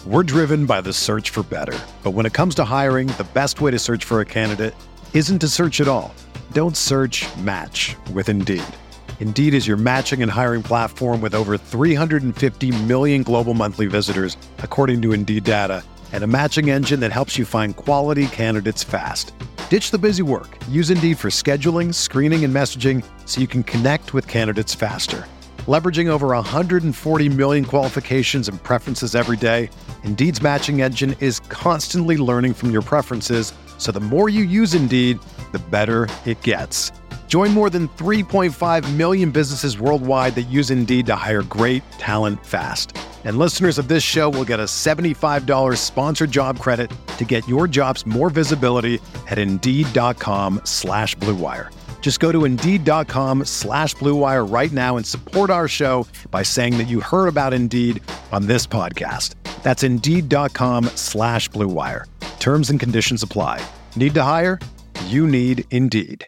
We're driven by the search for better. But when it comes to hiring, the best way to search for a candidate isn't to search at all. Don't search, match with Indeed. Indeed is your matching and hiring platform with over 350 million global monthly visitors, according to Indeed data, and a matching engine that helps you find quality candidates fast. Ditch the busy work. Use Indeed for scheduling, screening, and messaging so you can connect with candidates faster. Leveraging over 140 million qualifications and preferences every day, Indeed's matching engine is constantly learning from your preferences, so the more you use Indeed, the better it gets. Join more than 3.5 million businesses worldwide that use Indeed to hire great talent fast. And listeners of this show will get a $75 sponsored job credit to get your jobs more visibility at Indeed.com/Blue Wire. Just go to Indeed.com/Blue Wire right now and support our show by saying that you heard about Indeed on this podcast. That's Indeed.com/Blue Wire. Terms and conditions apply. Need to hire? You need Indeed.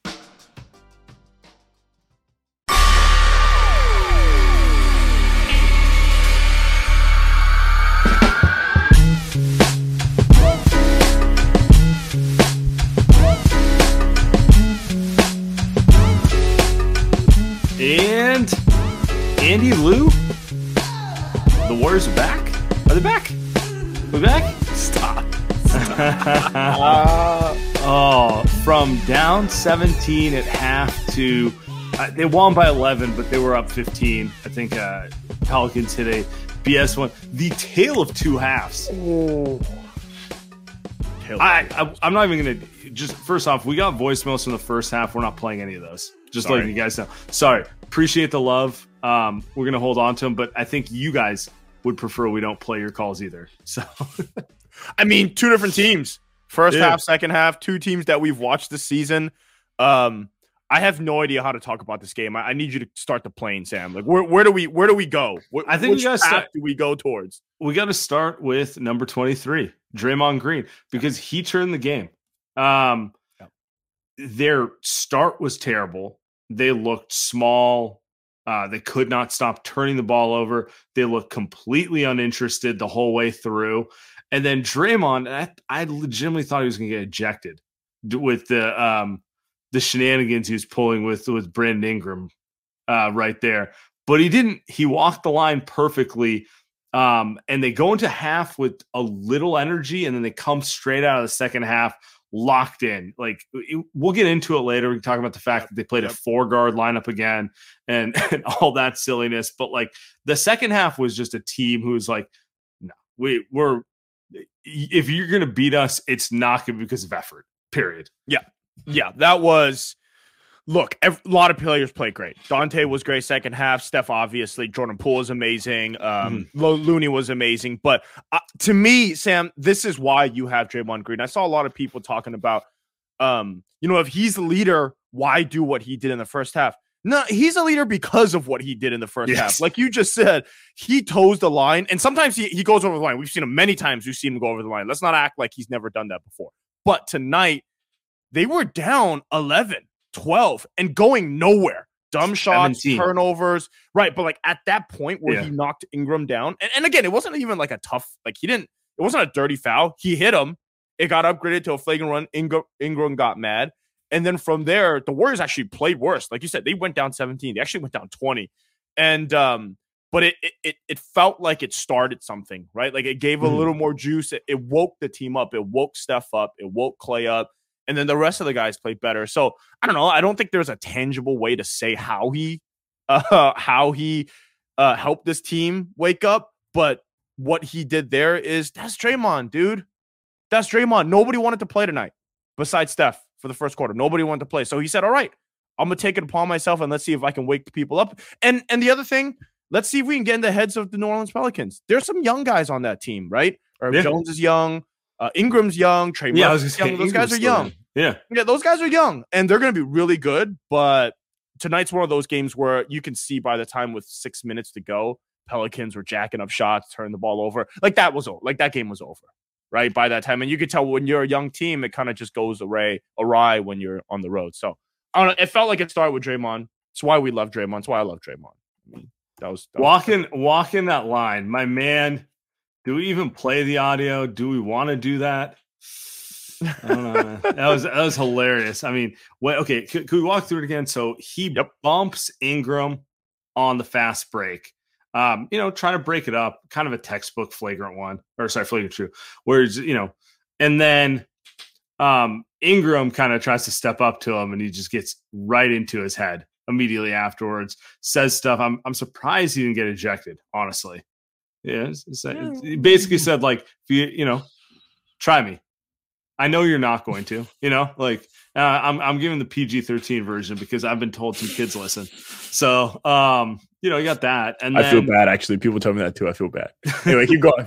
And Andy Lou, the Warriors are back. Are they back? We're back? Stop. From down 17 at half to they won by 11, but they were up 15. I think Pelicans hit a BS one. The tale of two halves. I'm not even going to just first off, we got voicemails from the first half. We're not playing any of those. Just letting you guys know. Sorry. Appreciate the love. We're going to hold on to them, but I think you guys would prefer we don't play your calls either. So, I mean, two different teams. First half, second half, two teams that we've watched this season. I have no idea how to talk about this game. I need you to start the plane, Sam. Like, where do we go? I think which path do we go towards? We got to start with number 23, Draymond Green, because he turned the game. Their start was terrible. They looked small. They could not stop turning the ball over. They looked completely uninterested the whole way through. And then Draymond, I legitimately thought he was going to get ejected with the shenanigans he was pulling with Brandon Ingram right there. But he didn't. He walked the line perfectly. And they go into half with a little energy, and then they come straight out of the second half locked in. Like, we'll get into it later. We can talk about the fact that they played a 4-guard lineup again and all that silliness. But like, the second half was just a team who was like, no, we're if you're going to beat us, it's not going to be because of effort, period. Yeah, that was look, a lot of players played great. Dante was great second half. Steph, obviously. Jordan Poole is amazing. Looney was amazing. But to me, Sam, this is why you have Draymond Green. I saw a lot of people talking about, if he's the leader, why do what he did in the first half? No, he's a leader because of what he did in the first half. Like you just said, he toes the line. And sometimes he goes over the line. We've seen him many times. We've seen him go over the line. Let's not act like he's never done that before. But tonight, they were down 11. 12 and going nowhere. Dumb shots, 17. turnovers. Right. But like at that point where he knocked Ingram down, and again, it wasn't even like a tough, like it wasn't a dirty foul. He hit him. It got upgraded to a flagrant run. Ingram got mad. And then from there, the Warriors actually played worse. Like you said, they went down 17. They actually went down 20. And but it felt like it started something, right? Like it gave a little more juice. It woke the team up. It woke Steph up. It woke Clay up. And then the rest of the guys played better. So I don't know. I don't think there's a tangible way to say how he helped this team wake up. But what he did there is that's Draymond, dude. That's Draymond. Nobody wanted to play tonight besides Steph for the first quarter. Nobody wanted to play. So he said, all right, I'm going to take it upon myself and let's see if I can wake the people up. And the other thing, let's see if we can get in the heads of the New Orleans Pelicans. There's some young guys on that team, right? Jones is young. Ingram's young. Trey Murphy is young. Those guys are young. Yeah, those guys are young, and they're going to be really good. But tonight's one of those games where you can see by the time with 6 minutes to go, Pelicans were jacking up shots, turning the ball over. Like that was over. Like that game was over, right? By that time, and you could tell when you're a young team, it kind of just goes awry when you're on the road. So I don't know. It felt like it started with Draymond. It's why we love Draymond. It's why I love Draymond. I mean, that was walking that line. My man Do we even play the audio? Do we want to do that? I don't know, man. That was hilarious. I mean, okay, could we walk through it again? So he bumps Ingram on the fast break. Trying to break it up, kind of a textbook flagrant two, where and then Ingram kind of tries to step up to him, and he just gets right into his head immediately afterwards. Says stuff. I'm surprised he didn't get ejected. Honestly, yeah. He basically said like, try me. I know you're not going to. I'm giving the PG-13 version because I've been told some kids listen. So you got that, and then, I feel bad actually. People tell me that too. I feel bad. Anyway, keep going.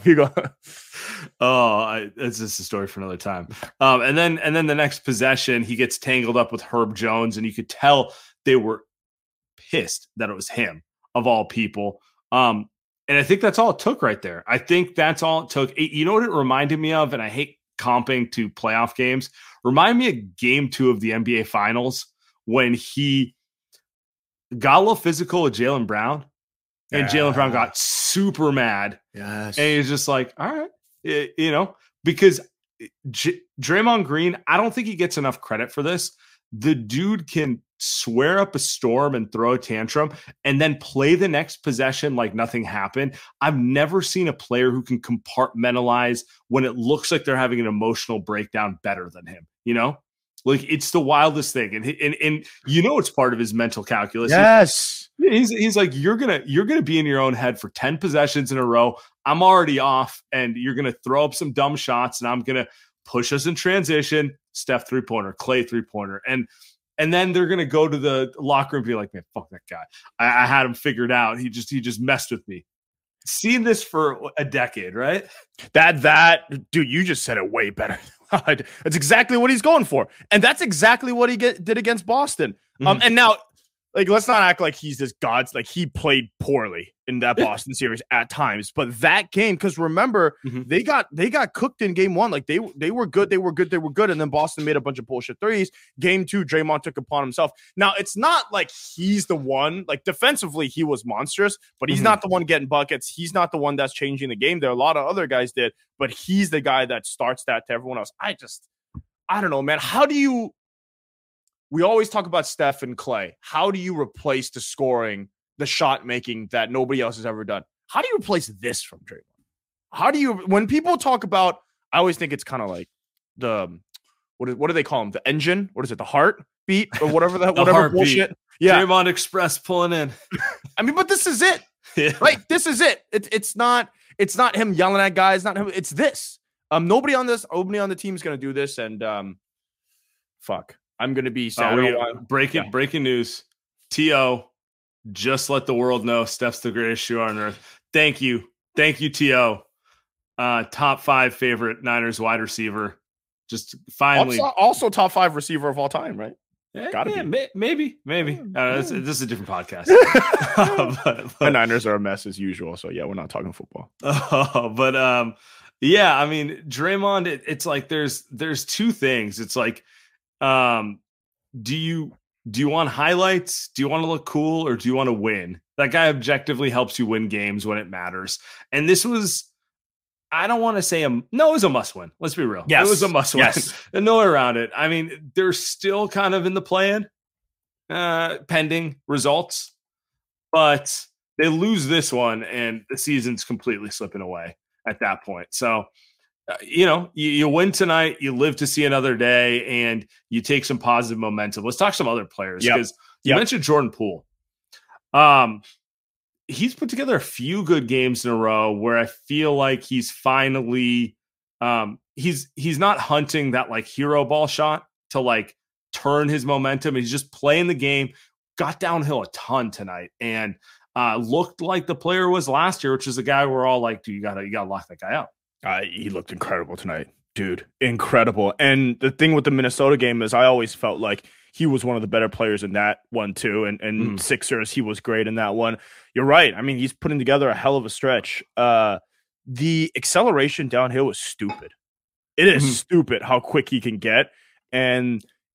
It's just a story for another time. And then the next possession, he gets tangled up with Herb Jones, and you could tell they were pissed that it was him of all people. And I think that's all it took right there. I think that's all it took. You know what it reminded me of, and I hate comping to playoff games. Remind me of game 2 of the NBA Finals when he got a little physical with Jaylen Brown, and Jaylen Brown got super mad. Yes. And he's just like, all right, because Draymond Green, I don't think he gets enough credit for this. The dude can swear up a storm and throw a tantrum and then play the next possession like nothing happened. I've never seen a player who can compartmentalize when it looks like they're having an emotional breakdown better than him, Like, it's the wildest thing. And it's part of his mental calculus. Yes. He's like, you're gonna be in your own head for 10 possessions in a row. I'm already off, and you're gonna throw up some dumb shots, and I'm gonna push us in transition. Steph 3-pointer, Clay 3-pointer, and then they're gonna go to the locker room and be like, man, fuck that guy. I had him figured out. He just messed with me. Seen this for a decade, right? That dude, you just said it way better. That's exactly what he's going for, and that's exactly what he did against Boston. And now, like, let's not act like he's this gods. Like, he played poorly in that Boston series at times, but that game, because remember, they got cooked in game 1. Like, they were good, and then Boston made a bunch of bullshit threes. Game 2, Draymond took upon himself. Now, it's not like he's the one. Like, defensively, he was monstrous, but he's not the one getting buckets. He's not the one that's changing the game. There are a lot of other guys did, but he's the guy that starts that to everyone else. I don't know, man. How do you? We always talk about Steph and Clay. How do you replace the scoring, the shot making that nobody else has ever done? How do you replace this from Draymond? How do you, when people talk about, I always think it's kind of like what do they call them? The engine? What is it? The heartbeat or whatever that, whatever bullshit. Yeah. Draymond Express pulling in. I mean, but this is it, right? This is it. It's not him yelling at guys. Not him. It's this. Nobody on the team is going to do this. And fuck. I'm going to be sad. Breaking news. T.O. just let the world know Steph's the greatest shooter on earth. Thank you, T.O. Top 5 favorite Niners wide receiver. Just finally. Also top 5 receiver of all time, right? Gotta be. Maybe. This is a different podcast. The Niners are a mess as usual. So, yeah, we're not talking football. Yeah, I mean, Draymond, it's like there's 2 things. It's like, do you want highlights? Do you want to look cool, or do you want to win? That guy objectively helps you win games when it matters. And this was, I don't want to say it was a must win. Let's be real. Yes. It was a must win. Yes. And no way around it. I mean, they're still kind of in the play-in, pending results, but they lose this one and the season's completely slipping away at that point. So, you win tonight, you live to see another day, and you take some positive momentum. Let's talk some other players, because you mentioned Jordan Poole. He's put together a few good games in a row where I feel like he's finally he's not hunting that like hero ball shot to like turn his momentum. He's just playing the game, got downhill a ton tonight, and looked like the player was last year, which is a guy we're all like, dude, you gotta lock that guy out. He looked incredible tonight, dude. Incredible. And the thing with the Minnesota game is I always felt like he was one of the better players in that one too. And Sixers, he was great in that one. You're right. I mean, he's putting together a hell of a stretch. The acceleration downhill is stupid. It is stupid how quick he can get. And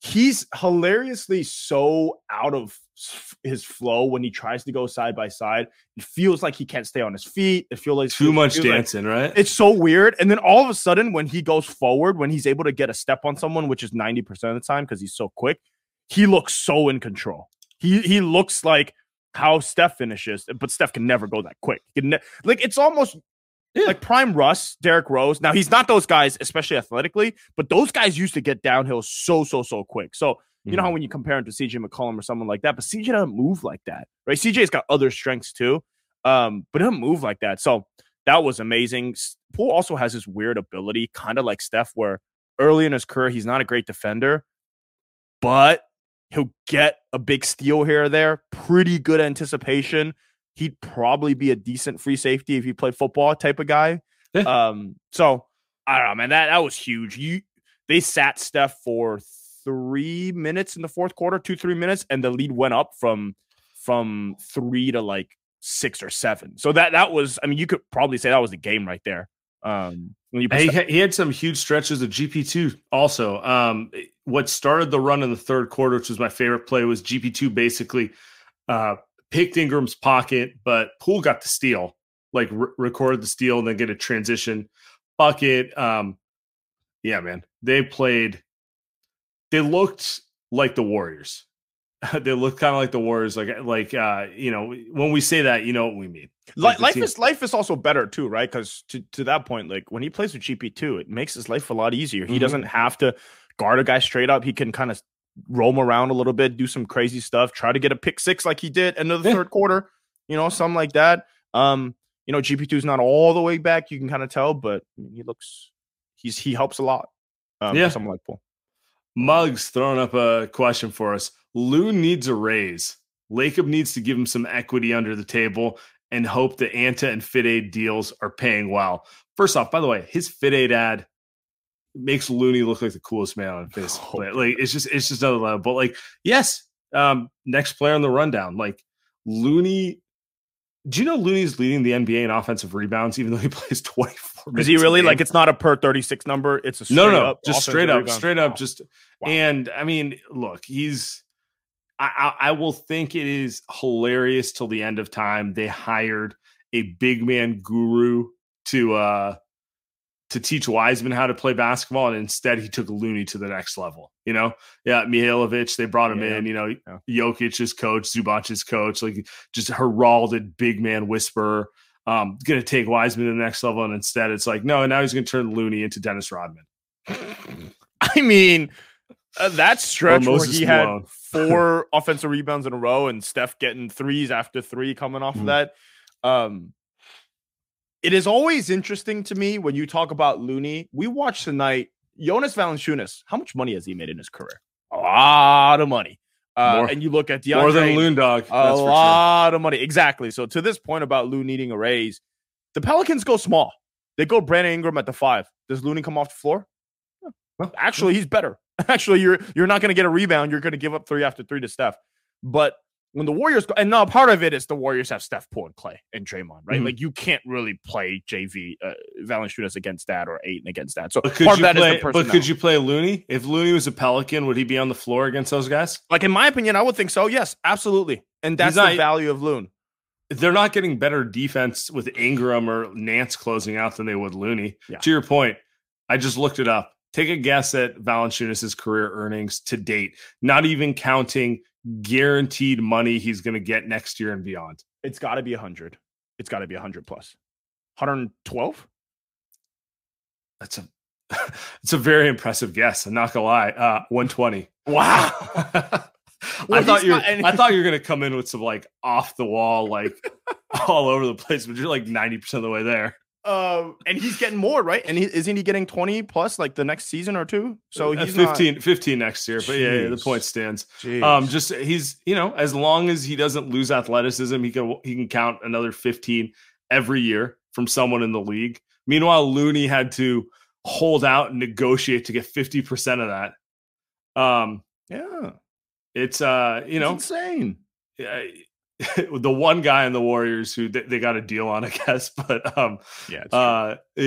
he's hilariously so out of his flow when he tries to go side by side. It feels like he can't stay on his feet. It feels like too much dancing, right? It's so weird. And then all of a sudden, when he goes forward, when he's able to get a step on someone, which is 90% of the time because he's so quick, he looks so in control. He looks like how Steph finishes, but Steph can never go that quick. Like it's almost like prime Russ, Derrick Rose. Now he's not those guys, especially athletically, but those guys used to get downhill so quick. So you know how when you compare him to CJ McCollum or someone like that, but CJ doesn't move like that, right? CJ's got other strengths too, but he doesn't move like that. So that was amazing. Poole also has this weird ability, kind of like Steph, where early in his career he's not a great defender, but he'll get a big steal here or there. Pretty good anticipation. He'd probably be a decent free safety if he played football type of guy. Yeah. So I don't know, man. That was huge. They sat Steph for 3 minutes in the fourth quarter, 2-3 minutes, and the lead went up from 3 to like 6 or 7. So that was, I mean, you could probably say that was the game right there. He had some huge stretches of GP2 also. What started the run in the third quarter, which was my favorite play, was GP2 basically picked Ingram's pocket, but Poole got the steal, like recorded the steal and then get a transition bucket. Yeah, man, they looked like the Warriors. They look kind of like the Warriors. Like you know, when we say that, you know what we mean. Like life is also better too, right? Because to that point, like when he plays with GP2, it makes his life a lot easier. He doesn't have to guard a guy straight up. He can kind of roam around a little bit, do some crazy stuff, try to get a pick six like he did in the third quarter, you know, something like that. You know, GP2 is not all the way back, you can kind of tell, but he helps a lot. Something like Poole. Muggs throwing up a question for us. Loon needs a raise. Lacob needs to give him some equity under the table and hope the Anta and FitAid deals are paying well. First off, by the way, his FitAid ad makes Looney look like the coolest man on face. Like it's just another level. But like, yes, next player on the rundown. Like Looney. Do you know Looney's leading the NBA in offensive rebounds, even though he plays 24 minutes? Is he really? Like, it's not a per 36 number. It's a straight up. Just wow. And I mean, look, I will think it is hilarious till the end of time. They hired a big man guru to teach Wiseman how to play basketball, and instead he took Looney to the next level. You know, Mihailovic, they brought him in. You know, Jokic's coach, Zubac's coach, like just heralded big man whisperer. Going to take Wiseman to the next level, and instead it's like, no, now he's going to turn Looney into Dennis Rodman. I mean, that stretch where he had 4 offensive rebounds in a row, and Steph getting threes after 3 coming off of that. It is always interesting to me when you talk about Looney. We watched tonight Jonas Valanciunas. How much money has he made in his career? A lot of money. And you look at DeAndre. More than Loon Dog. A lot of money. Exactly. So to this point about Loon needing a raise, the Pelicans go small. They go Brandon Ingram at the 5. Does Looney come off the floor? Well, actually, he's better. Actually, you're not going to get a rebound. You're going to give up 3 after 3 to Steph. But when the Warriors go, and now part of it is the Warriors have Steph, Poole, and Clay, and Draymond, right? Like you can't really play JV Valanciunas against that or Ayton against that. So part of that is the personnel. But could you play Looney? If Looney was a Pelican, would he be on the floor against those guys? Like in my opinion, I would think so. Yes, absolutely. And that's the value of Loon. They're not getting better defense with Ingram or Nance closing out than they would Looney. Yeah. To your point, I just looked it up. Take a guess at Valanciunas' career earnings to date, not even counting guaranteed money he's going to get next year and beyond. It's got to be 100. It's got to be 100 plus. 112? It's a very impressive guess. I'm not gonna lie. 120. Wow. I thought you were going to come in with some like off the wall, like all over the place, but you're like 90% of the way there. And he's getting more, right? And isn't he getting 20 plus like the next season or 2? So he's 15 next year. But yeah, the point stands. Just he's, you know, as long as he doesn't lose athleticism, he can count another 15 every year from someone in the league. Meanwhile, Looney had to hold out and negotiate to get 50% of that. Yeah, it's you know, insane. The one guy in the Warriors who they got a deal on, I guess, but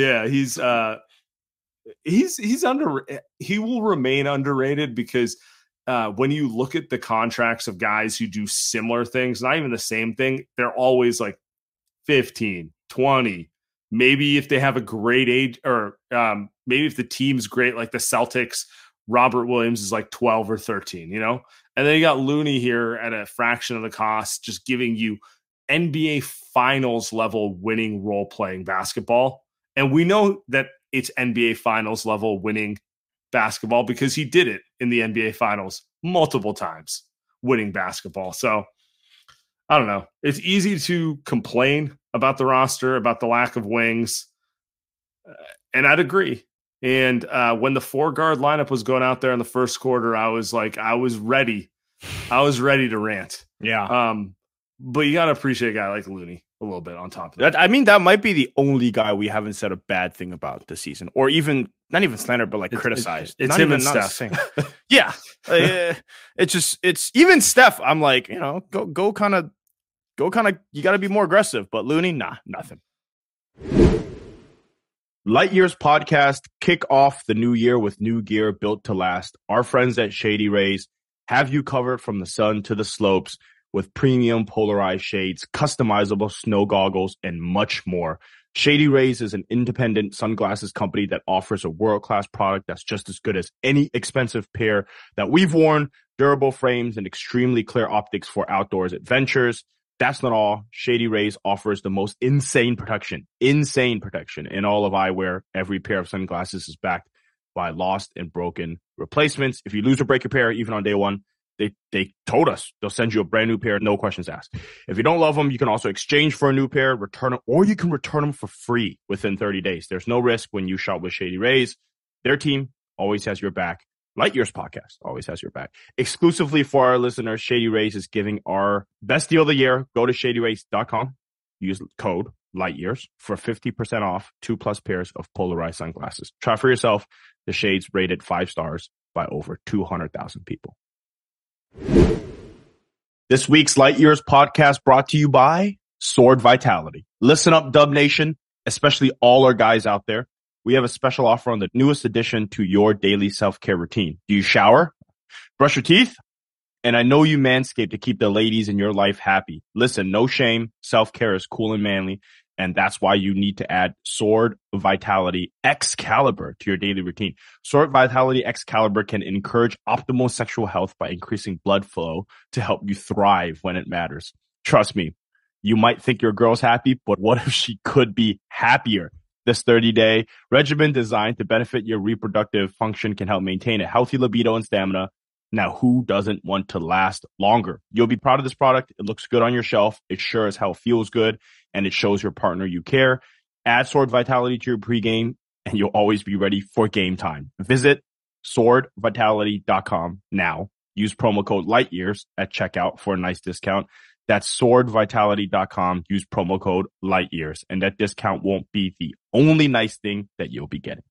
he's he will remain underrated because when you look at the contracts of guys who do similar things, not even the same thing, they're always like 15, 20. Maybe if they have a great age, or maybe if the team's great, like the Celtics, Robert Williams is like 12 or 13, you know? And then you got Looney here at a fraction of the cost, just giving you NBA Finals level winning role playing basketball. And we know that it's NBA Finals level winning basketball because he did it in the NBA Finals multiple times, winning basketball. So I don't know. It's easy to complain about the roster, about the lack of wings. And I'd agree. And when the 4-guard lineup was going out there in the first quarter, I was ready. I was ready to rant. Yeah. But you got to appreciate a guy like Looney a little bit on top of that. I mean, that might be the only guy we haven't said a bad thing about this season, or even not even slandered, but like criticized. It's him and Steph. Yeah. It's even Steph. I'm like, go kind of, you got to be more aggressive. But Looney, nah, nothing. Light Years podcast, kick off the new year with new gear built to last. Our friends at Shady Rays have you covered from the sun to the slopes with premium polarized shades, customizable snow goggles, and much more. Shady Rays is an independent sunglasses company that offers a world-class product that's just as good as any expensive pair that we've worn, durable frames, and extremely clear optics for outdoors adventures. That's not all. Shady Rays offers the most insane protection in all of eyewear. Every pair of sunglasses is backed by lost and broken replacements. If you lose or break your pair, even on day one, they told us they'll send you a brand new pair, no questions asked. If you don't love them, you can also exchange for a new pair, return them, or you can return them for free within 30 days. There's no risk when you shop with Shady Rays. Their team always has your back. Light Years podcast always has your back. Exclusively for our listeners, Shady Rays is giving our best deal of the year. Go to shadyrays.com. Use code LIGHTYEARS for 50% off 2+ pairs of polarized sunglasses. Try for yourself. The shades rated 5 stars by over 200,000 people. This week's Light Years podcast brought to you by Sword Vitality. Listen up, Dub Nation, especially all our guys out there. We have a special offer on the newest addition to your daily self-care routine. Do you shower? Brush your teeth? And I know you manscape to keep the ladies in your life happy. Listen, no shame. Self-care is cool and manly. And that's why you need to add Sword Vitality Excalibur to your daily routine. Sword Vitality Excalibur can encourage optimal sexual health by increasing blood flow to help you thrive when it matters. Trust me, you might think your girl's happy, but what if she could be happier? This 30-day regimen designed to benefit your reproductive function can help maintain a healthy libido and stamina. Now, who doesn't want to last longer? You'll be proud of this product. It looks good on your shelf. It sure as hell feels good, and it shows your partner you care. Add Sword Vitality to your pregame, and you'll always be ready for game time. Visit swordvitality.com now. Use promo code LIGHTYEARS at checkout for a nice discount. That's swordvitality.com. Use promo code LIGHTYEARS, and that discount won't be the only nice thing that you'll be getting.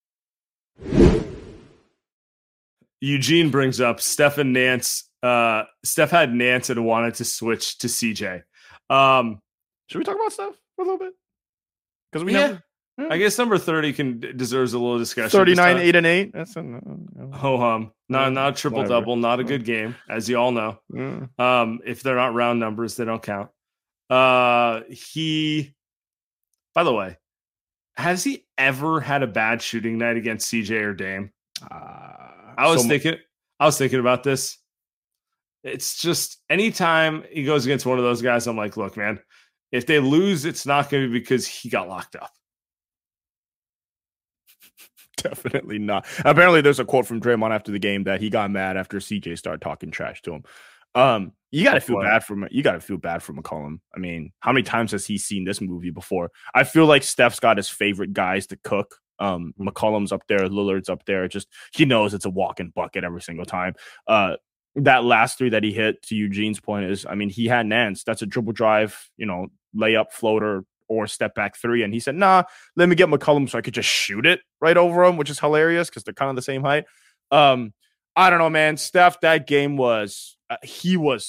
Eugene brings up Steph and Nance. Steph had Nance and wanted to switch to CJ. Should we talk about Steph for a little bit? Because we never. I guess number 30 deserves a little discussion. 39, 8 and 8. That's ho-hum. Not a triple-double. Not a good game, as you all know. If they're not round numbers, they don't count. By the way, has he ever had a bad shooting night against CJ or Dame? I was thinking about this. It's just anytime he goes against one of those guys, I'm like, look, man, if they lose, it's not going to be because he got locked up. Definitely not. Apparently, there's a quote from Draymond after the game that he got mad after CJ started talking trash to him. You got to feel bad for him. You got to feel bad for McCollum. I mean, how many times has he seen this movie before? I feel like Steph's got his favorite guys to cook. McCollum's up there, Lillard's up there. Just he knows it's a walk-in bucket every single time. That last three that he hit, to Eugene's point, is, I mean, he had Nance. That's a dribble drive, layup, floater, or step back three. And he said, nah, let me get McCollum so I could just shoot it right over him, which is hilarious because they're kind of the same height. I don't know, man. Steph, that game was, he was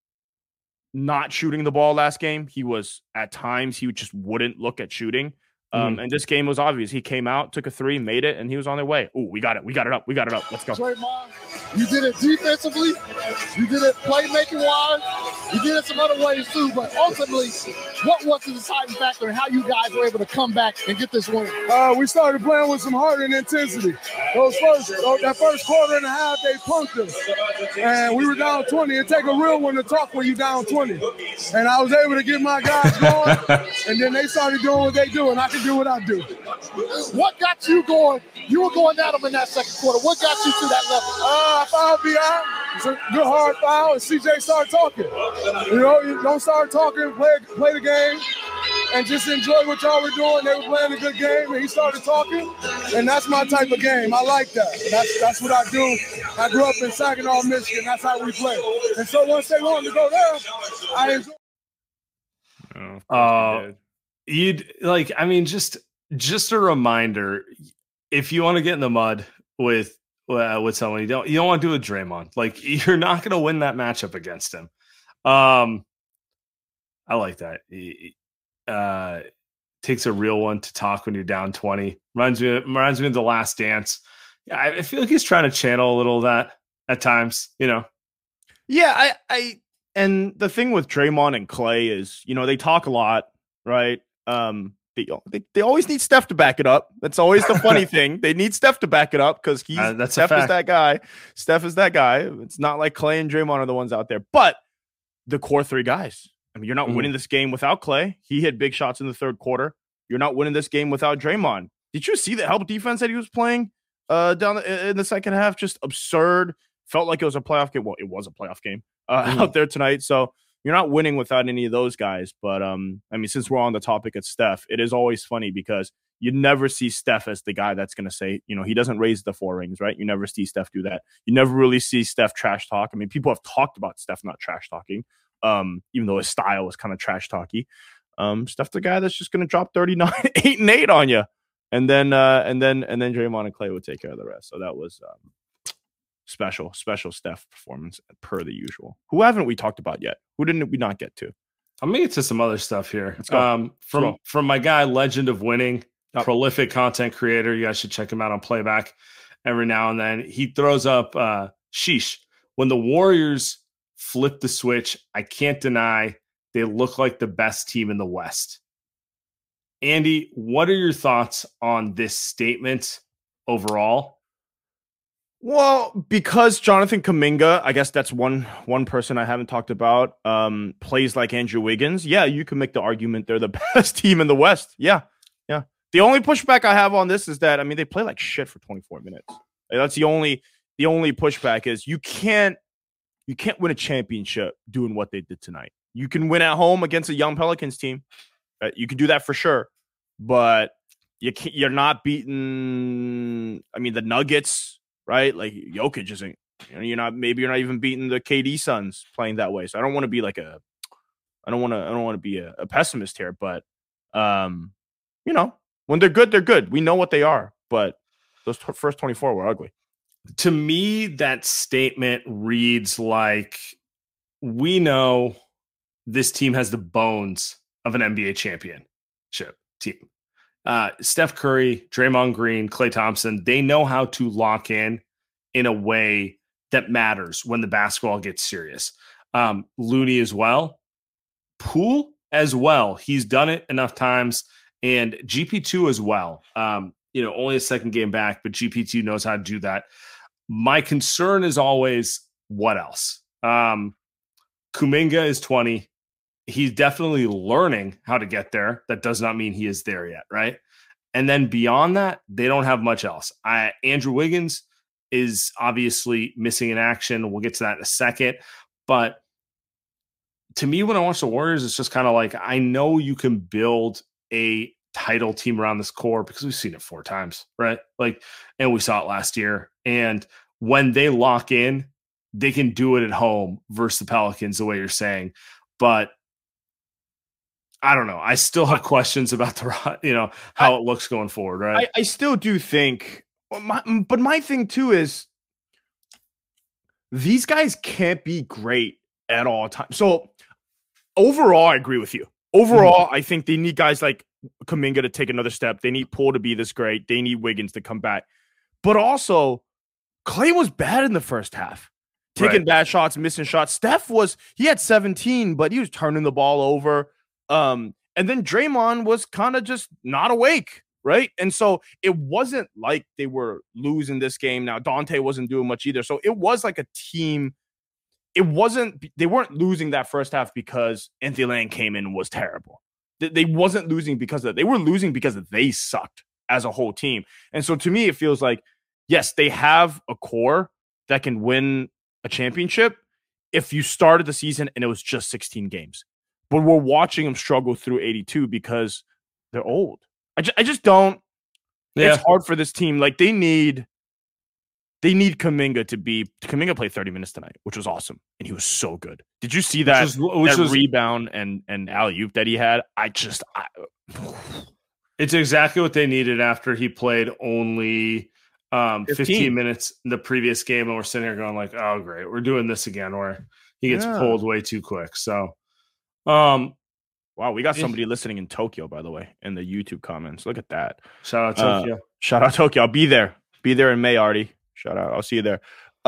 not shooting the ball last game. He was, at times, he just wouldn't look at shooting. And this game was obvious. He came out, took a three, made it, and he was on their way. Ooh, we got it. We got it up. Let's go. Draymond, you did it defensively. You did it playmaking-wise. You did it some other ways, too. But ultimately, what was the deciding factor and how you guys were able to come back and get this win? We started playing with some heart and intensity. That first quarter and a half, they punked us. And we were down 20. It take a real one to talk when you down 20. And I was able to get my guys going. And then they started doing what they do, and I can do what I do. What got you going? You were going at them in that second quarter. What got you to that level? Foul BI. It's a good hard foul, and CJ started talking. You know, you don't start talking, play the game, and just enjoy what y'all were doing. They were playing a good game, and he started talking, and that's my type of game. I like that. That's what I do. I grew up in Saginaw, Michigan. That's how we play. And so once they wanted to go there, I enjoyed. Just a reminder, if you want to get in the mud with someone, you don't want to do it with Draymond. Like, you're not going to win that matchup against him. I like that. Takes a real one to talk when you're down 20. Reminds me of The Last Dance. I feel like he's trying to channel a little of that at times, you know? Yeah, and the thing with Draymond and Clay is, you know, they talk a lot, right? They always need Steph to back it up. That's always the funny thing. They need Steph to back it up because Steph is that guy. Steph is that guy. It's not like Clay and Draymond are the ones out there. But the core three guys. I mean, you're not winning this game without Clay. He hit big shots in the third quarter. You're not winning this game without Draymond. Did you see the help defense that he was playing down in the second half? Just absurd. Felt like it was a playoff game. Well, it was a playoff game out there tonight. So you're not winning without any of those guys. But, I mean, since we're on the topic of Steph, it is always funny because you never see Steph as the guy that's going to say, you know, he doesn't raise the four rings, right? You never see Steph do that. You never really see Steph trash talk. I mean, people have talked about Steph not trash talking, even though his style is kind of trash talky. Steph, the guy that's just going to drop 39, 8 and 8 on you. And then Draymond and Clay would take care of the rest. So that was special Steph performance per the usual. Who haven't we talked about yet? Who didn't we not get to? I'm gonna get to some other stuff here. Let's go. From my guy, Legend of Winning, prolific content creator. You guys should check him out on Playback every now and then. He throws up sheesh. When the Warriors flip the switch, I can't deny they look like the best team in the West. Andy, what are your thoughts on this statement overall? Well, because Jonathan Kuminga, I guess that's one person I haven't talked about, plays like Andrew Wiggins. Yeah, you can make the argument they're the best team in the West. Yeah. The only pushback I have on this is that, I mean, they play like shit for 24 minutes. That's the only pushback is you can't win a championship doing what they did tonight. You can win at home against a young Pelicans team. You can do that for sure, but you're not beating, I mean, the Nuggets, right? Like Jokic isn't, you know, you're not even beating the KD Suns playing that way. So I don't want to be like I don't want to be a pessimist here, but you know, when they're good, they're good. We know what they are, but those first 24 were ugly. To me, that statement reads like, we know this team has the bones of an NBA championship team. Steph Curry, Draymond Green, Klay Thompson, they know how to lock in a way that matters when the basketball gets serious. Looney as well. Poole as well. He's done it enough times. And GP2 as well. You know, only a second game back, but GP2 knows how to do that. My concern is always, what else? Kuminga is 20. He's definitely learning how to get there. That does not mean he is there yet, right? And then beyond that, they don't have much else. Andrew Wiggins is obviously missing in action. We'll get to that in a second. But to me, when I watch the Warriors, it's just kind of like, I know you can build a title team around this core because we've seen it 4 times, right? Like, and we saw it last year. And when they lock in, they can do it at home versus the Pelicans, the way you're saying. But I don't know. I still have questions about how it looks going forward, right? I still do think, but my thing too is these guys can't be great at all times. So overall, I agree with you. Overall, I think they need guys like Kuminga to take another step. They need Poole to be this great. They need Wiggins to come back. But also, Clay was bad in the first half. Taking bad shots, missing shots. Steph he had 17, but he was turning the ball over. And then Draymond was kind of just not awake, right? And so it wasn't like they were losing this game. Now, Dante wasn't doing much either. So it was like a team. They weren't losing that first half because Anthony Lang came in and was terrible. They wasn't losing because of that. They were losing because they sucked as a whole team. And so to me, it feels like, yes, they have a core that can win a championship if you started the season and it was just 16 games. But we're watching them struggle through 82 because they're old. I just don't. Yeah. It's hard for this team. Like they need Kuminga played 30 minutes tonight, which was awesome. And he was so good. Did you see that, that rebound and alley-oop that he had? It's exactly what they needed after he played only 15 minutes in the previous game. And we're sitting here going like, oh, great. We're doing this again where he gets pulled way too quick. So, wow, we got somebody listening in Tokyo, by the way, in the YouTube comments. Look at that. Shout out Tokyo. Shout out Tokyo. I'll be there. Be there in May, Artie. Shout out. I'll see you there.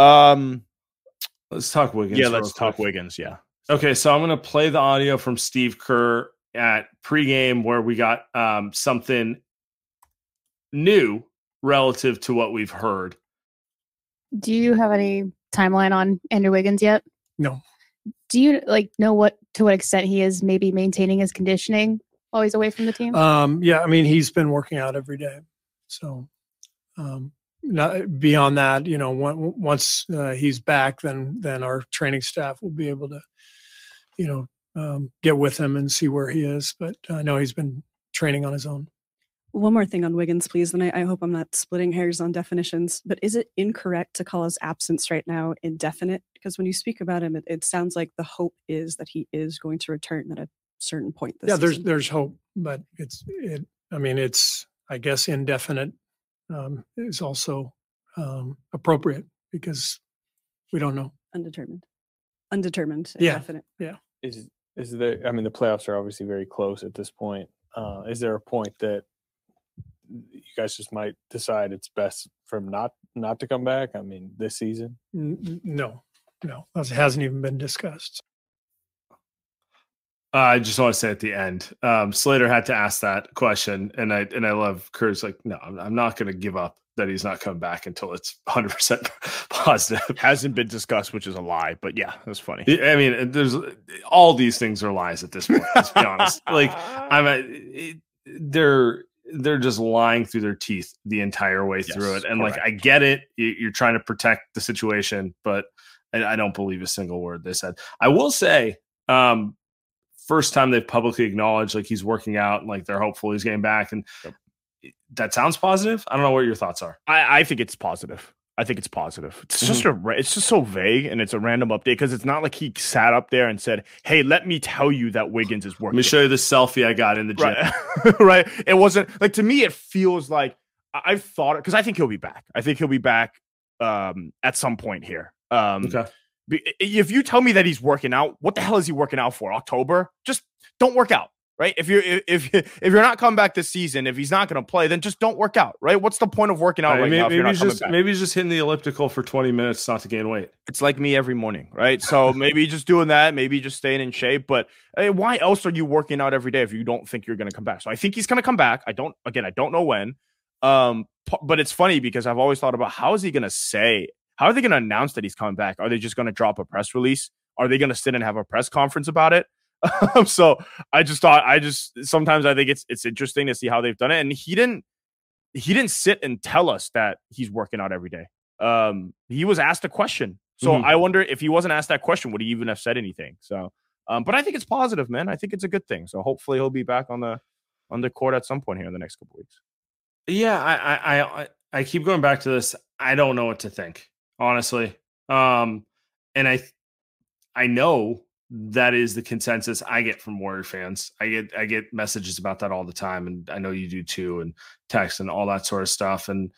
Let's talk Wiggins. Yeah, let's talk Wiggins. Yeah. Okay, so I'm going to play the audio from Steve Kerr at pregame where we got something new relative to what we've heard. Do you have any timeline on Andrew Wiggins yet? No. Do you know to what extent he is maybe maintaining his conditioning while he's away from the team? Yeah, I mean, he's been working out every day. So not beyond that, once he's back, then our training staff will be able to, get with him and see where he is. But I know he's been training on his own. One more thing on Wiggins, please. And I hope I'm not splitting hairs on definitions, but is it incorrect to call his absence right now indefinite? Because when you speak about him, it sounds like the hope is that he is going to return at a certain point this season. There's hope, but it's I guess indefinite is also appropriate because we don't know. Undetermined, indefinite. Yeah. Is there? I mean, the playoffs are obviously very close at this point. Is there a point that you guys just might decide it's best for him not to come back? I mean, this season? No, it hasn't even been discussed. I just want to say at the end, Slater had to ask that question, and I love Kurt's like, no, I'm not going to give up that he's not coming back until it's 100% positive. Hasn't been discussed, which is a lie, but yeah, that's funny. I mean, there's all these things are lies at this point. Let's be honest. Like they're just lying through their teeth the entire way through it, and correct. Like I get it, you're trying to protect the situation, but I don't believe a single word they said. I will say, first time they've publicly acknowledged like he's working out and like they're hopeful he's getting back, and that sounds positive. I don't know what your thoughts are. I think it's positive. It's just it's just so vague, and it's a random update because it's not like he sat up there and said, "Hey, let me tell you that Wiggins is working." Let me show you the selfie I got in the gym. Right. Right. It wasn't like, to me, it feels like I've thought it because I think he'll be back. I think he'll be back at some point here. Okay. If you tell me that he's working out, what the hell is he working out for? October? Just don't work out. Right. If you're not coming back this season, if he's not going to play, then just don't work out. Right. What's the point of working out right now? Maybe he's just hitting the elliptical for 20 minutes not to gain weight. It's like me every morning. Right. So maybe just doing that, maybe just staying in shape. But why else are you working out every day if you don't think you're going to come back? So I think he's going to come back. I don't know when. But it's funny because I've always thought about how are they going to announce that he's coming back? Are they just going to drop a press release? Are they going to sit and have a press conference about it? So sometimes I think it's interesting to see how they've done it. And he didn't sit and tell us that he's working out every day. He was asked a question. So I wonder if he wasn't asked that question, would he even have said anything? So, but I think it's positive, man. I think it's a good thing. So hopefully he'll be back on the court at some point here in the next couple of weeks. Yeah. I keep going back to this. I don't know what to think, honestly. And I know that is the consensus I get from Warrior fans. I get messages about that all the time, and I know you do too, and text and all that sort of stuff. And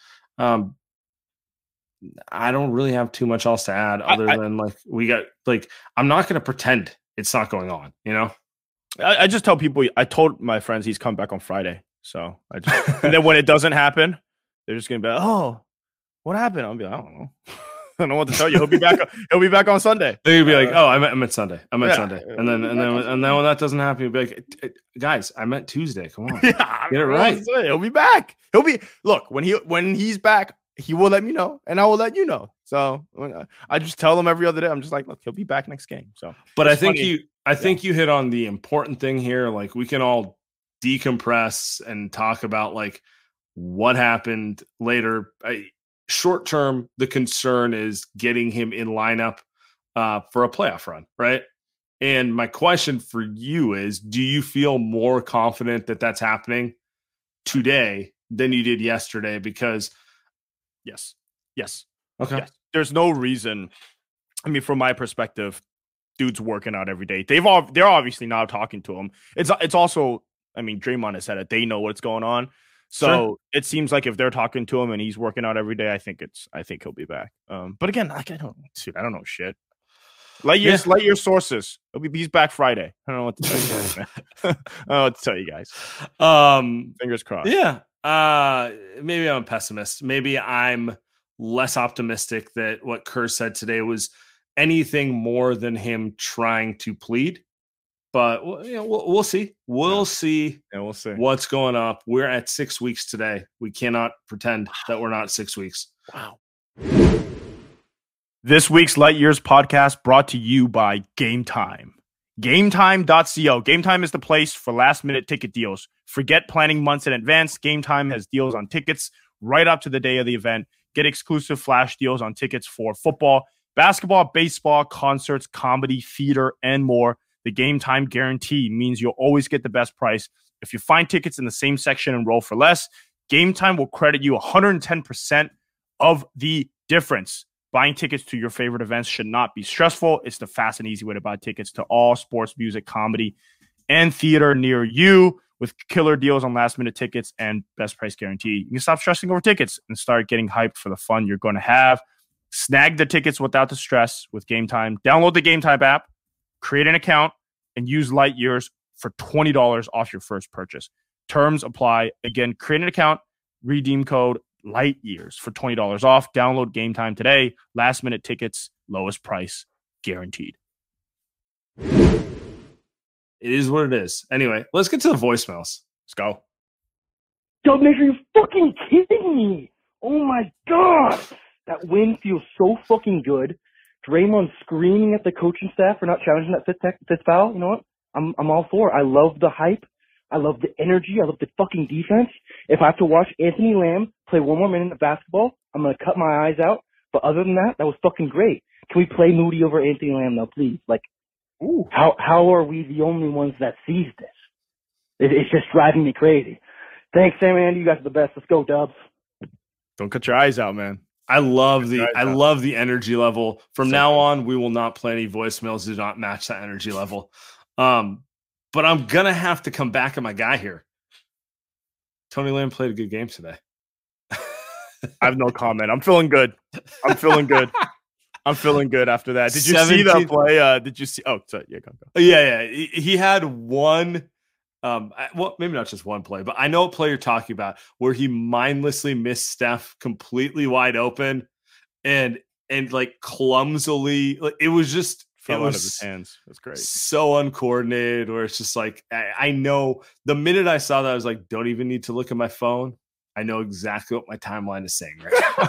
I don't really have too much else to add other than like we got like I'm not going to pretend it's not going on, you know. I just tell people. I told my friends he's coming back on Friday. So and then when it doesn't happen, they're just gonna be like, "Oh, what happened?" I'll be like, "I don't know. I don't know what to tell you. He'll be back. He'll be back on Sunday." They'd be like, "Oh, I meant Sunday. I meant Sunday." And then when that doesn't happen, you'll be like, "Guys, I meant Tuesday. Come on, get it right." He'll be back. Look when he's back. He will let me know, and I will let you know. So I just tell him every other day. I'm just like, look, he'll be back next game. So, but I think you hit on the important thing here. Like, we can all decompress and talk about like what happened later. Short term, the concern is getting him in lineup for a playoff run, right? And my question for you is: do you feel more confident that that's happening today than you did yesterday? Because Yes. Okay. Yes. There's no reason. I mean, from my perspective, dude's working out every day. They're obviously now talking to him. It's also, I mean, Draymond has said it. They know what's going on. So It seems like if they're talking to him and he's working out every day, I think he'll be back. But again, like I don't know shit. Light year sources. He's back Friday. I don't know what to tell you guys, man. I don't know what to tell you guys. Fingers crossed. Yeah. Maybe I'm a pessimist. Maybe I'm less optimistic that what Kerr said today was anything more than him trying to plead. But we'll see. We'll see what's going up. We're at 6 weeks today. We cannot pretend that we're not 6 weeks. Wow. This week's Light Years podcast brought to you by Game Time. GameTime.co. Game Time is the place for last-minute ticket deals. Forget planning months in advance. Game Time has deals on tickets right up to the day of the event. Get exclusive flash deals on tickets for football, basketball, baseball, concerts, comedy, theater, and more. The Game Time guarantee means you'll always get the best price. If you find tickets in the same section and roll for less, Game Time will credit you 110% of the difference. Buying tickets to your favorite events should not be stressful. It's the fast and easy way to buy tickets to all sports, music, comedy, and theater near you with killer deals on last-minute tickets and best price guarantee. You can stop stressing over tickets and start getting hyped for the fun you're going to have. Snag the tickets without the stress with Game Time. Download the Game Time app, create an account, and use Light Years for $20 off your first purchase. Terms apply. Again, create an account, redeem code Light Years for $20 off. Download Game Time today. Last minute tickets, lowest price guaranteed. It is what it is. Anyway, let's get to the voicemails. Let's go. Doug Major, you fucking kidding me? Oh my god, that win feels so fucking good. Draymond screaming at the coaching staff for not challenging that fifth foul. You know what? I'm all for it. I love the hype. I love the energy. I love the fucking defense. If I have to watch Anthony Lamb play one more minute of basketball, I'm going to cut my eyes out. But other than that, that was fucking great. Can we play Moody over Anthony Lamb now, please? Like, ooh, how are we the only ones that sees this? It's just driving me crazy. Thanks, Sam and Andy. You guys are the best. Let's go, Dubs. Don't cut your eyes out, man. I love the energy level. From now on, we will not play any voicemails that do not match that energy level. But I'm going to have to come back on my guy here. Tony Lamb played a good game today. I have no comment. I'm feeling good. I'm feeling good after that. Did you see that play? Did you see? Oh, sorry. Yeah, go. Yeah. He had one, well, maybe not just one play, but I know a play you're talking about where he mindlessly missed Steph completely wide open and like clumsily. It was just, fell out of his hands. That's great. So uncoordinated, where it's just like, I know the minute I saw that, I was like, don't even need to look at my phone. I know exactly what my timeline is saying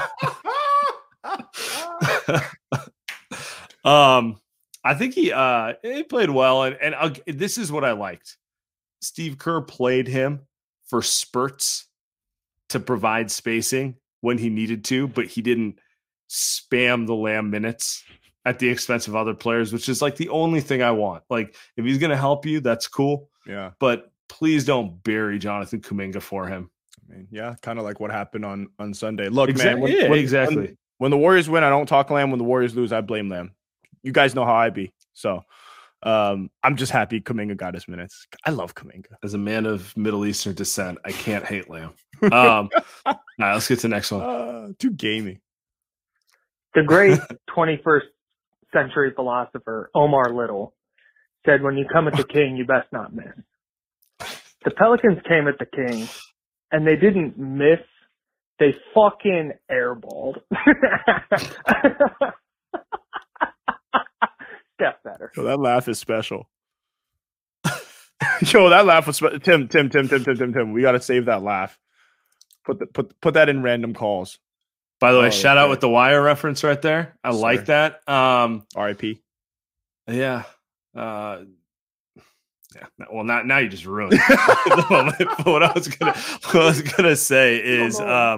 right now. I think he played well. And this is what I liked. Steve Kerr played him for spurts to provide spacing when he needed to, but he didn't spam the Lamb minutes at the expense of other players, which is like the only thing I want. Like, if he's going to help you, that's cool. Yeah. But please don't bury Jonathan Kuminga for him. I mean, yeah, kind of like what happened on Sunday. Look, man. Exactly. When the Warriors win, I don't talk Lamb. When the Warriors lose, I blame Lamb. You guys know how I be. So I'm just happy Kuminga got his minutes. I love Kuminga. As a man of Middle Eastern descent, I can't hate Lamb. All right, let's get to the next one. Too gamey. The great 21st century philosopher Omar Little said, when you come at the king, you best not miss. The Pelicans came at the king, and they didn't miss. They fucking airballed. Steph better. Yo, that laugh is special. Yo, that laugh was Tim. We got to save that laugh. Put that in random calls. By the way, shout out with the Wire reference right there. I like that. R.I.P. Yeah. Yeah. Well, now you just ruined it. But what I was gonna say is,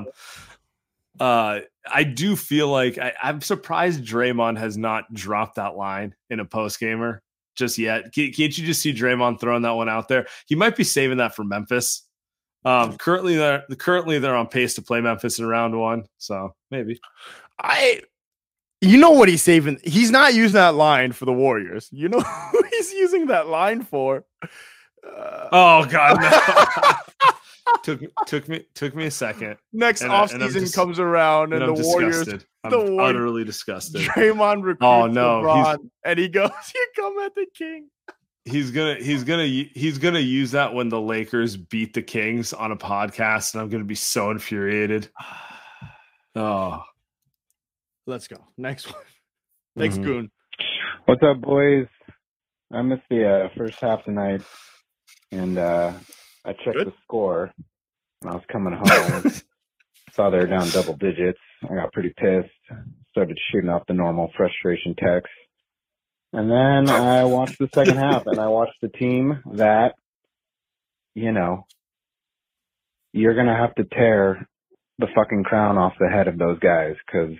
I do feel like I'm surprised Draymond has not dropped that line in a post gamer just yet. Can't you just see Draymond throwing that one out there? He might be saving that for Memphis. Currently they're on pace to play Memphis in round 1, so maybe. You know what he's saving? He's not using that line for the Warriors. You know who he's using that line for? Oh God, no. took me a second. Next offseason comes around and the Warriors. I'm utterly disgusted. Draymond recruits LeBron, and he goes, "You come at the king." He's gonna use that when the Lakers beat the Kings on a podcast, and I'm gonna be so infuriated. Oh, let's go next one. Thanks, Goon. What's up, boys? I missed the first half tonight, and I checked the score when I was coming home. Saw they were down double digits. I got pretty pissed. Started shooting off the normal frustration text. And then I watched the second half, and I watched the team that, you're going to have to tear the fucking crown off the head of those guys, because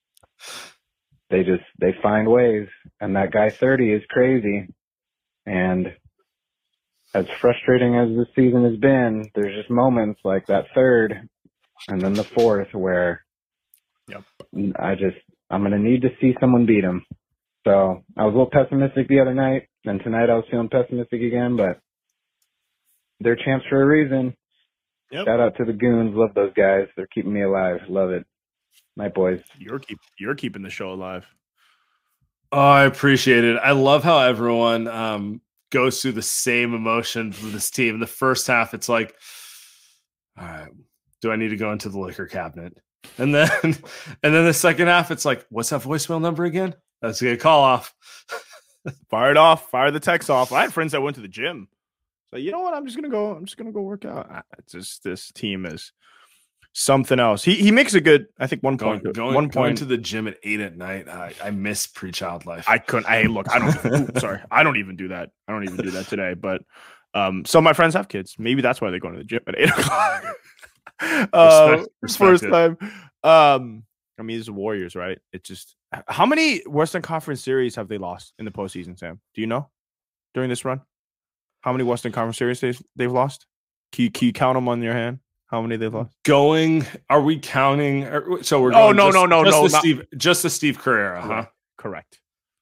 they find ways. And that guy 30 is crazy. And as frustrating as this season has been, there's just moments like that third and then the fourth where I'm going to need to see someone beat him. So I was a little pessimistic the other night, and tonight I was feeling pessimistic again, but they're champs for a reason. Shout out to the Goons. Love those guys. They're keeping me alive. Love it. Night, boys. You're keeping the show alive. Oh, I appreciate it. I love how everyone goes through the same emotions with this team. In the first half, it's like, all right, do I need to go into the liquor cabinet? And then the second half, it's like, what's that voicemail number again? Let's get a call off. Fire it off. Fire the text off. I had friends that went to the gym. So you know what? I'm just gonna go work out. It's just, this team is something else. He makes a good, I think, one point. Going to the gym at 8 at night. I miss pre-child life. I couldn't. I don't even do that. I don't even do that today. But some of my friends have kids. Maybe that's why they go to the gym at 8 o'clock. First time. I mean, it's the Warriors, right? It's just, how many Western Conference series have they lost in the postseason, Sam? Do you know during this run? How many Western Conference series they've lost? Can you count them on your hand? How many they've lost? Are we counting? So we're going. No. Just the Steve Kerr era, huh? Correct.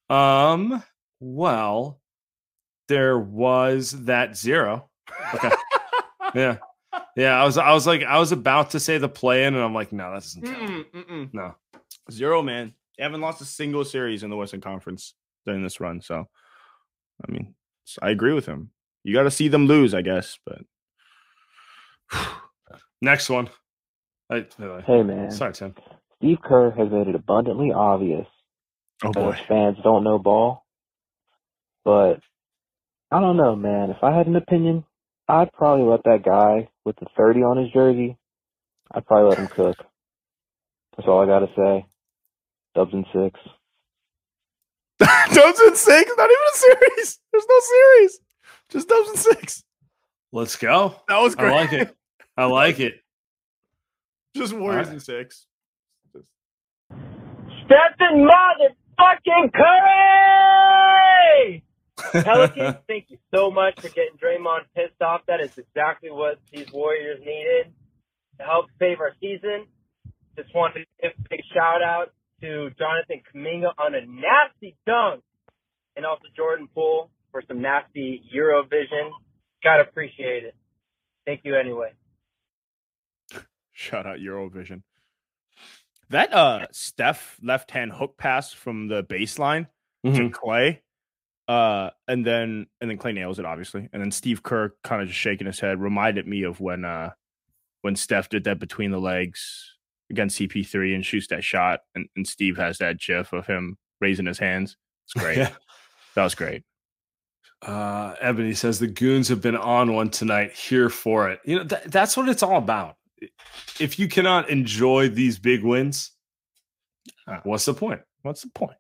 Well, there was that 0. Okay. Yeah. I was about to say the play-in, and I'm like, no, that doesn't count. No. 0, man. They haven't lost a single series in the Western Conference during this run. So, I mean, I agree with him. You got to see them lose, I guess. But next one. Hey, man. Sorry, Tim. Steve Kerr has made it abundantly obvious that his fans don't know ball. But I don't know, man. If I had an opinion, I'd probably let that guy with the 30 on his jersey, I'd probably let him cook. That's all I got to say. Dubs and 6. Dubs and 6? Not even a series. There's no series. Just Dubs and 6. Let's go. That was great. I like it. Just Warriors and 6. Stephen motherfucking Curry! Pelicans, thank you so much for getting Draymond pissed off. That is exactly what these Warriors needed to help save our season. Just wanted to give a big shout out to Jonathan Kuminga on a nasty dunk, and also Jordan Poole for some nasty Eurovision. Gotta appreciate it. Thank you anyway. Shout out Eurovision. That Steph left-hand hook pass from the baseline to Clay. And then Clay nails it, obviously. And then Steve Kerr kind of just shaking his head reminded me of when Steph did that between the legs against CP3 and shoots that shot. And Steve has that gif of him raising his hands. It's great. Yeah. That was great. Ebony says the Goons have been on one tonight. Here for it. You know, that's what it's all about. If you cannot enjoy these big wins, what's the point? What's the point?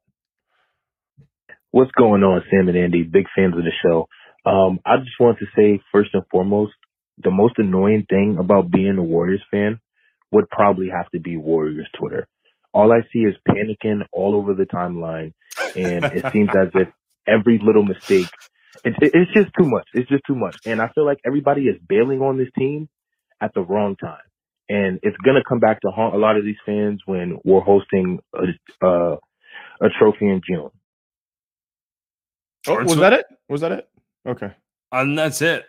What's going on, Sam and Andy? Big fans of the show. I just want to say, first and foremost, the most annoying thing about being a Warriors fan would probably have to be Warriors Twitter. All I see is panicking all over the timeline, and it seems as if every little mistake, it's just too much. It's just too much. And I feel like everybody is bailing on this team at the wrong time. And it's going to come back to haunt a lot of these fans when we're hosting a trophy in June. Oh, was that it? Was that it? Okay. And that's it.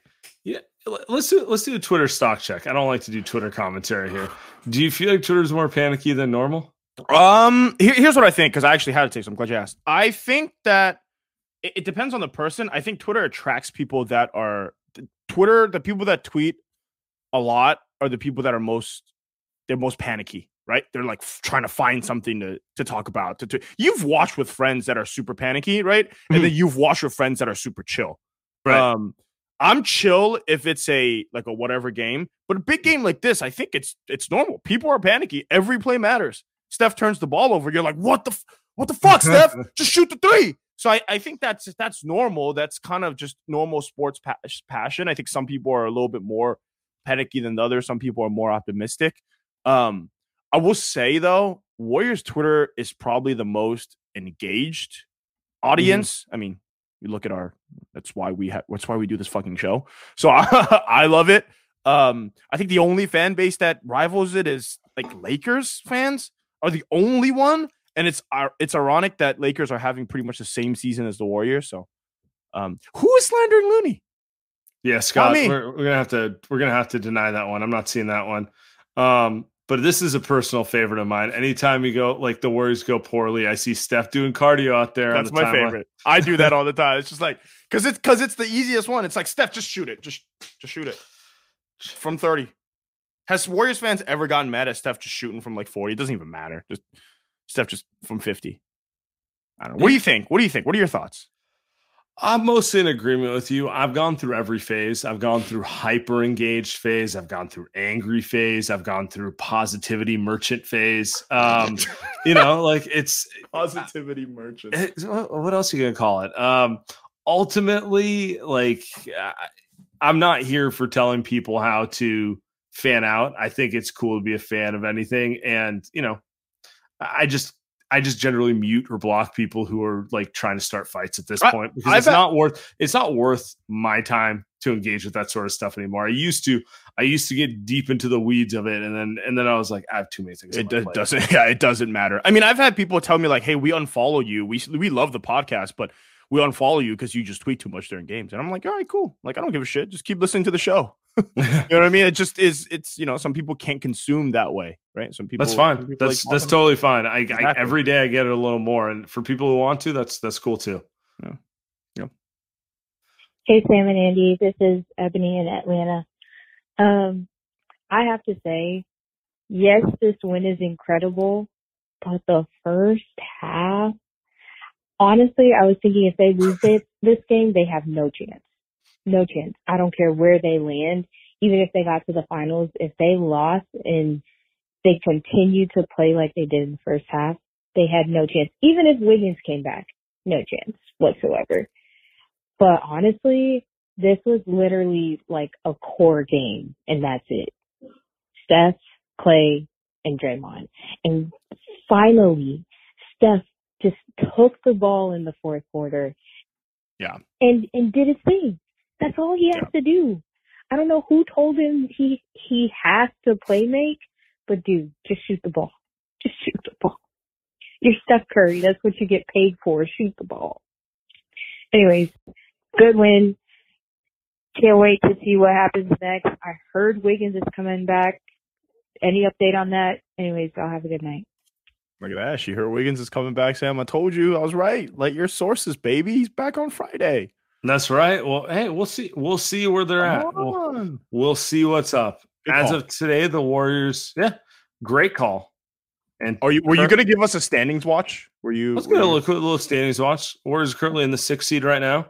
Let's do a Twitter stock check. I don't like to do Twitter commentary here. Do you feel like Twitter's more panicky than normal? Here's what I think, because I actually had to take some. I'm glad you asked. I think that it depends on the person. I think Twitter attracts people that are the people that tweet a lot are the people that are most panicky, right? They're like trying to find something to talk about. You've watched with friends that are super panicky, right? Mm-hmm. And then you've watched with friends that are super chill. Right. I'm chill if it's a whatever game, but a big game like this, I think it's normal. People are panicky. Every play matters. Steph turns the ball over. You're like, what the fuck, Steph? Just shoot the three. So I think that's normal. That's kind of just normal sports passion. I think some people are a little bit more panicky than the others. Some people are more optimistic. I will say though, Warriors Twitter is probably the most engaged audience. Mm-hmm. I mean, you look at that's why we do this fucking show. So I love it. I think the only fan base that rivals it is like Lakers fans are the only one. And it's ironic that Lakers are having pretty much the same season as the Warriors. So, who is slandering Looney? Yeah, Scott, we're gonna have to deny that one. I'm not seeing that one. But this is a personal favorite of mine. Anytime you go like the Warriors go poorly, I see Steph doing cardio out there. That's my favorite. I do that all the time. It's just like because it's the easiest one. It's like Steph, just shoot it, just shoot it from 30. Has Warriors fans ever gotten mad at Steph just shooting from like 40? It doesn't even matter. Just Steph just from 50. I don't know. What do you think? What are your thoughts? I'm mostly in agreement with you. I've gone through every phase. I've gone through hyper engaged phase. I've gone through angry phase. I've gone through positivity merchant phase. Like it's positivity merchant. What else are you going to call it? Ultimately, like I'm not here for telling people how to fan out. I think it's cool to be a fan of anything. And, I just generally mute or block people who are like trying to start fights at this point because it's not worth my time to engage with that sort of stuff anymore. I used to get deep into the weeds of it, and then I was like, I have too many things. It doesn't matter. I mean, I've had people tell me like, "Hey, we unfollow you. We love the podcast, but we unfollow you because you just tweet too much during games." And I'm like, all right, cool. Like, I don't give a shit. Just keep listening to the show. You know what I mean? It just is. It's some people can't consume that way, right? Some people. That's fine. That's totally fine. I every day I get it a little more, and for people who want to, that's cool too. Yeah. Hey, Sam and Andy. This is Ebony in Atlanta. I have to say, yes, this win is incredible, but the first half, honestly, I was thinking if they lose this game, they have no chance. No chance. I don't care where they land. Even if they got to the finals, if they lost and they continued to play like they did in the first half, they had no chance. Even if Wiggins came back, no chance whatsoever. But honestly, this was literally like a core game, and that's it. Steph, Clay, and Draymond. And finally, Steph just took the ball in the fourth quarter. Yeah. And did his thing. That's all he has to do. I don't know who told him he has to play make, but dude, just shoot the ball. Just shoot the ball. You're Steph Curry. That's what you get paid for. Shoot the ball. Anyways, good win. Can't wait to see what happens next. I heard Wiggins is coming back. Any update on that? Anyways, I'll have a good night. Look at that. She heard Wiggins is coming back. Sam, I told you I was right. Let your sources, baby. He's back on Friday. That's right. Well, hey, we'll see. We'll see where they're at. We'll see what's up. Good As call. of today, the Warriors. Yeah, great call. And were you going to give us a standings watch? Let's get a little standings watch. Warriors are currently in the 6th seed right now.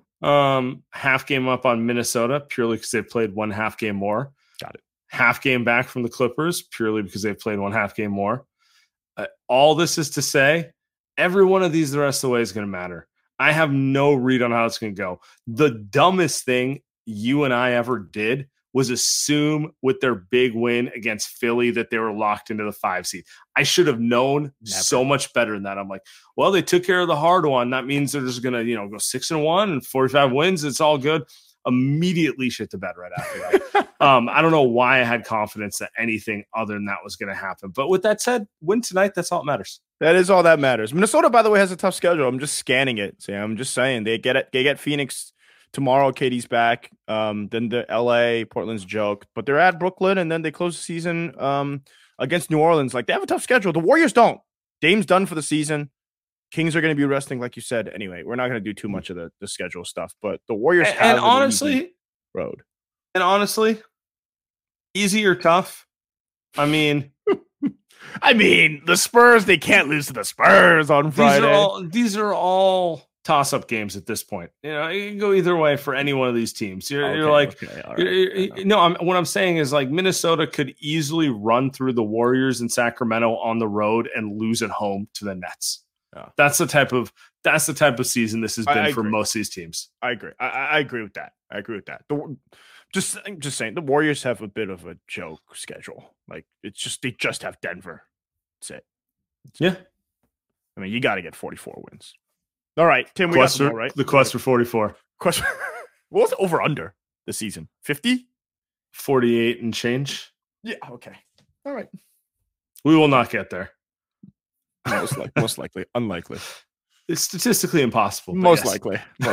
Half game up on Minnesota purely because they've played one half game more. Got it. Half game back from the Clippers purely because they've played one half game more. All this is to say, every one of these the rest of the way is going to matter. I have no read on how it's going to go. The dumbest thing you and I ever did was assume with their big win against Philly that they were locked into the 5 seed. I should have known so much better than that. I'm like, well, they took care of the hard one. That means they're just going to, go 6-1 and 45 wins. It's all good. Immediately shit the bed right after that. I don't know why I had confidence that anything other than that was going to happen. But with that said, win tonight. That's all that matters. That is all that matters. Minnesota, by the way, has a tough schedule. I'm just scanning it. Sam, I'm just saying they get Phoenix tomorrow. KD's back. Then the LA, Portland's joke, but they're at Brooklyn, and then they close the season against New Orleans. Like, they have a tough schedule. The Warriors don't. Dame's done for the season. Kings are going to be resting, like you said. Anyway, we're not going to do too much of the schedule stuff, but the Warriors have and honestly, road. And honestly, easy or tough? I mean, the Spurs, they can't lose to the Spurs on Friday. These are all toss-up games at this point. You can go either way for any one of these teams. What I'm saying is, like, Minnesota could easily run through the Warriors in Sacramento on the road and lose at home to the Nets. Yeah. That's the type of season this has been for most of these teams. I agree. I agree with that. Just saying, the Warriors have a bit of a joke schedule. Like, they just have Denver. That's it. Yeah. I mean, you got to get 44 wins. All right, Tim, we got some more, right? The quest for 44. What was over under the season? 50? 48 and change. Yeah, okay. All right. We will not get there. Most likely. Unlikely. It's statistically impossible. Most likely.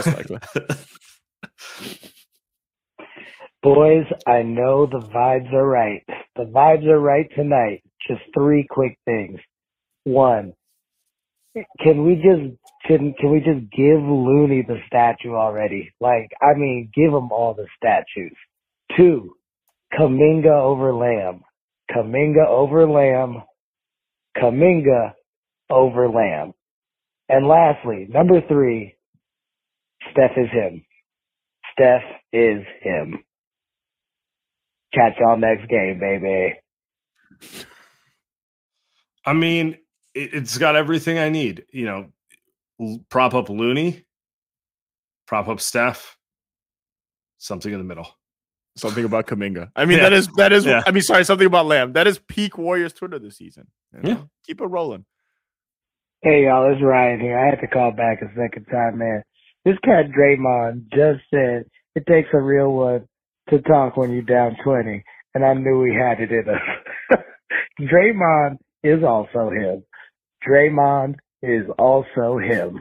Boys, I know the vibes are right. The vibes are right tonight. Just 3 quick things. 1, can we just give Looney the statue already? Give him all the statues. 2, Kuminga over Lamb. Kuminga over Lamb. Kuminga over Lamb. And lastly, number 3, Steph is him. Steph is him. Catch y'all next game, baby. I mean, it's got everything I need. Prop up Looney, prop up Steph, something in the middle. Something about Kuminga. I mean, that is. Yeah. I mean, sorry, something about Lamb. That is peak Warriors Twitter this season. Yeah, keep it rolling. Hey y'all, it's Ryan here. I had to call back a second time, man. This cat Draymond just said it takes a real one to talk when you're down 20, and I knew he had it in us. Draymond is also him. Draymond is also him.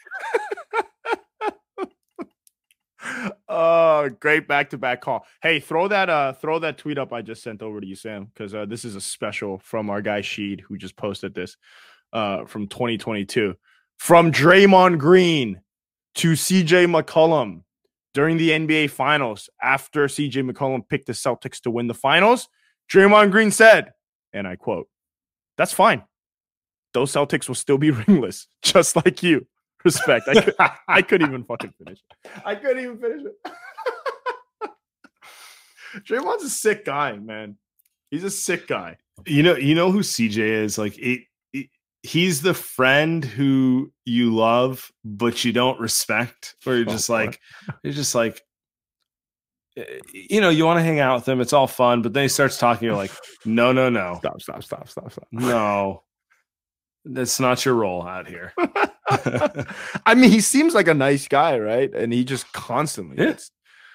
Great back-to-back call. Hey, throw that tweet up I just sent over to you, Sam, because this is a special from our guy Sheed, who just posted this from 2022. From Draymond Green to CJ McCollum during the NBA Finals, after CJ McCollum picked the Celtics to win the finals, Draymond Green said, and I quote, "That's fine. Those Celtics will still be ringless, just like you. Respect." I couldn't even fucking finish it. I couldn't even finish it. Draymond's a sick guy, man. He's a sick guy. You know who CJ is? Like, he's the friend who you love but you don't respect, or you're just like, you want to hang out with him, it's all fun, but then he starts talking, you're like, no, stop. No, that's not your role out here. I mean, he seems like a nice guy, right? And he just constantly gets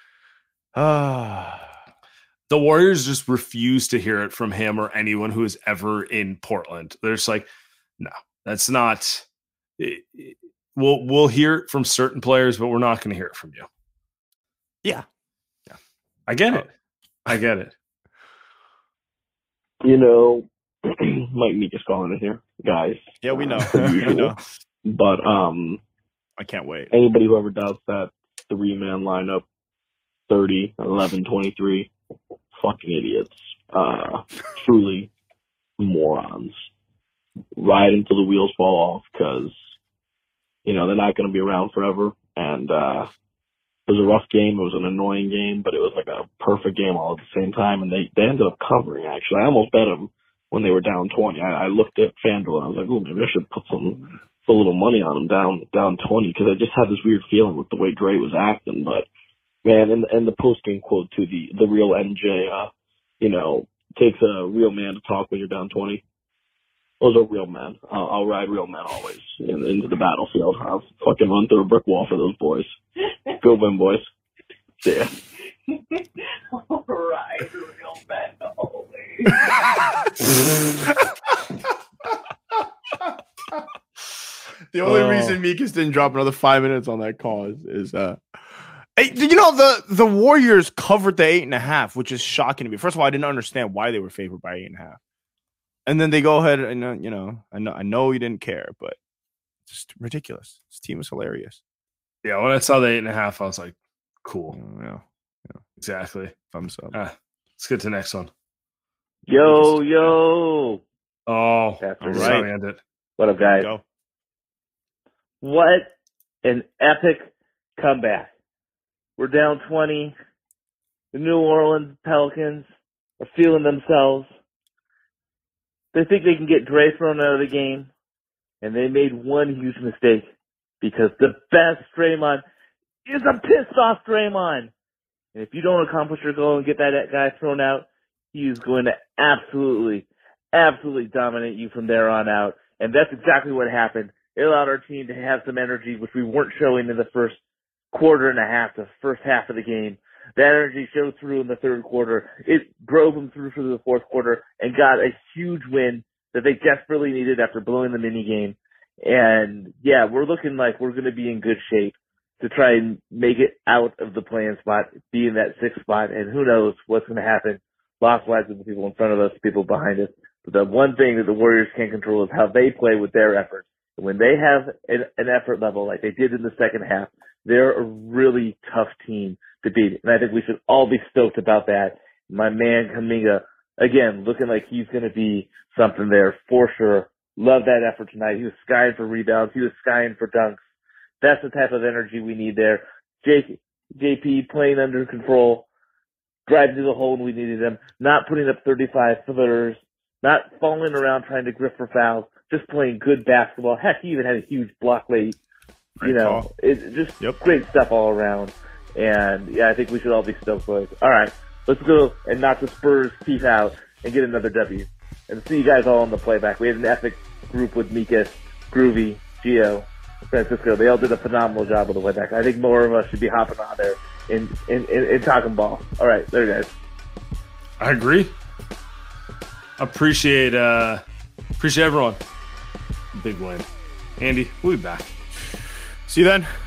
the Warriors just refuse to hear it from him or anyone who is ever in Portland. They're just like, no, that's not. We'll hear it from certain players, but we're not going to hear it from you. Yeah. I get it. Mike Meek is calling it here. guys. Yeah, we know. as usual. We know. But I can't wait. Anybody who ever doubts that 3-man lineup, 30, 11, 23, fucking idiots. Truly morons. Ride until the wheels fall off, because they're not going to be around forever. And it was a rough game. It was an annoying game, but it was like a perfect game all at the same time. And they ended up covering, actually. I almost bet them when they were down 20. I looked at FanDuel and I was like, oh, maybe I should put a little money on them down 20, because I just had this weird feeling with the way Dre was acting. But man, and the post-game quote to the real NJ, takes a real man to talk when you're down 20. Those are real men. I'll ride real men always into the battlefield. I'll fucking run through a brick wall for those boys. Good win, boys. See ya. All right, real men always. The only reason Mikas didn't drop another 5 minutes on that cause is the Warriors covered the 8.5, which is shocking to me. First of all, I didn't understand why they were favored by 8.5. And then they go ahead and I know you didn't care, but it's just ridiculous. This team is hilarious. Yeah, when I saw the 8.5, I was like, cool. Yeah. Exactly. Thumbs up. Let's get to the next one. Yo. Oh, that's right. End it. What up, guys? Go. What an epic comeback. We're down 20. The New Orleans Pelicans are feeling themselves. They think they can get Dre thrown out of the game, and they made one huge mistake, because the best Draymond is a pissed off Draymond. And if you don't accomplish your goal and get that guy thrown out, he is going to absolutely dominate you from there on out. And that's exactly what happened. It allowed our team to have some energy, which we weren't showing in the first quarter and a half, the first half of the game. That energy showed through in the third quarter. It drove them through for the fourth quarter and got a huge win that they desperately needed after blowing the mini game. And yeah, we're looking like we're going to be in good shape to try and make it out of the play-in spot, be in that 6th spot. And who knows what's going to happen loss-wise with the people in front of us, the people behind us. But the one thing that the Warriors can't control is how they play with their efforts. And when they have an effort level like they did in the second half, they're a really tough team to beat. And I think we should all be stoked about that. My man Kuminga, again, looking like he's going to be something there for sure. Love that effort tonight. He was skying for rebounds. He was skying for dunks. That's the type of energy we need there. JP playing under control, driving to the hole when we needed him, not putting up 35 footers, not falling around trying to grip for fouls, just playing good basketball. Heck, he even had a huge block late. It's just great stuff all around. And yeah, I think we should all be stoked, boys. All right, let's go and knock the Spurs teeth out and get another W. And see you guys all on the playback. We had an epic group with Mikas, Groovy, Gio, Francisco. They all did a phenomenal job with the playback. I think more of us should be hopping on there and talking ball. All right, there, guys. I agree. Appreciate everyone. Big win. Andy, we'll be back. See you then.